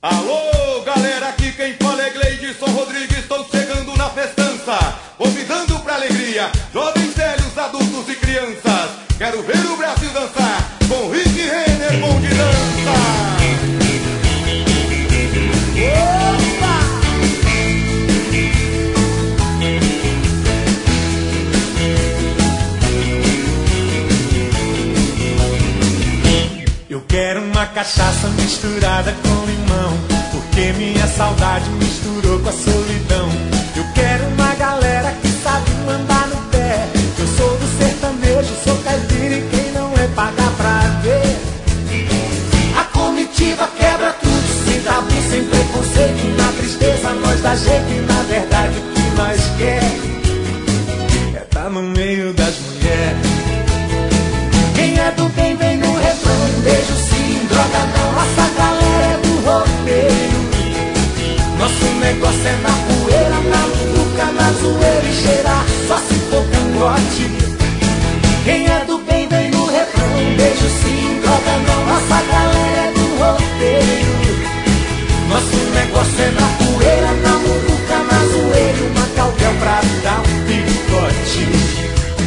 Alô, galera, aqui quem fala é Gleidson Rodrigues, estou chegando na festança, convidando pra alegria, jovens, velhos, adultos e crianças. Quero ver o Brasil dançar, com Rick Renner, bom de dança. Opa! Eu quero uma cachaça misturada com limão, porque minha saudade misturou com a solidão. Eu quero uma galera que sabe mandar no pé. Eu sou do sertanejo, sou caipira e quem não é paga pra ver. A comitiva quebra tudo, sem tabu, sem preconceito. Na tristeza nós dá jeito e na verdade o que nós quer é tá no meio das mulheres. Quem é do bem vem no refrão, beijo sim, droga não, nossa galera é do roteiro. Nosso negócio é na poeira, na muvuca, na zoeira e cheirar, só se for cangote. Quem é do bem vem no refrão, beijo sim, droga não, nossa galera é do roteiro. Nosso negócio é na poeira, na muvuca, na zoeira e uma cautela pra dar um picote.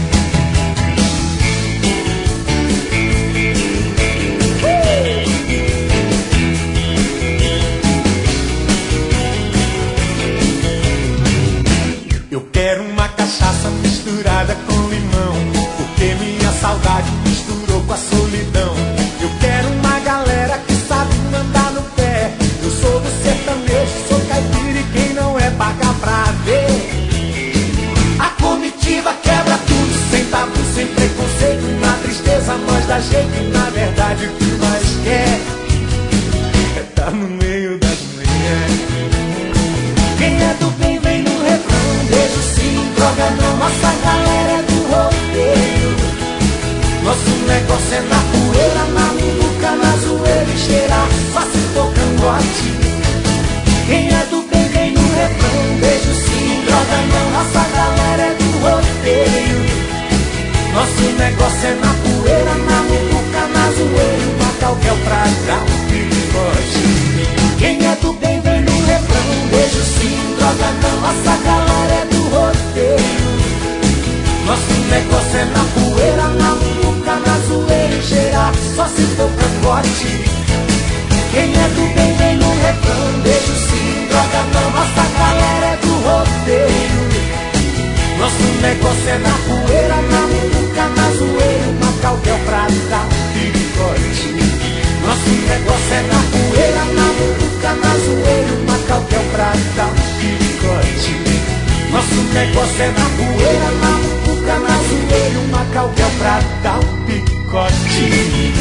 Eu quero uma cachaça misturada com limão, porque minha saudade misturou com a solidão. Eu quero uma galera que sabe mandar no pé. Eu sou do sertanejo, sou caipira e quem não é paga pra ver. A comitiva quebra tudo, sem tabu, sem preconceito. Na tristeza nós dá jeito e na verdade o que nós quer é tá no meio das mulheres. Quem é do bem vem no refrão, beijo sim, droga não, nossa galera é do roteiro. Nosso negócio é na poeira, na muvuca, na zoeira e cheirar, só se for cangote. Quem é do bem vem no refrão, beijo sim, droga não, nossa galera é do roteiro. Nosso negócio é na poeira, na muvuca, na zoeira e uma cautela pra dar um picote. Quem é do bem vem no refrão, beijo sim, droga não, nossa galera é do roteiro. Nosso negócio é na poeira, na muvuca, na zoeira e cheirar, só se for cangote. Quem é do bem vem no refrão, beijo sim, droga não, nossa galera é do roteiro. Nosso negócio é na poeira, na muvuca, na zoeira, uma cautela pra dar um picote. Nosso negócio é na poeira, na muvuca, na zoeira, uma cautela pra dar um picote. Nosso negócio é na poeira, na muvuca, na zoeira, uma cautela pra dar um picote.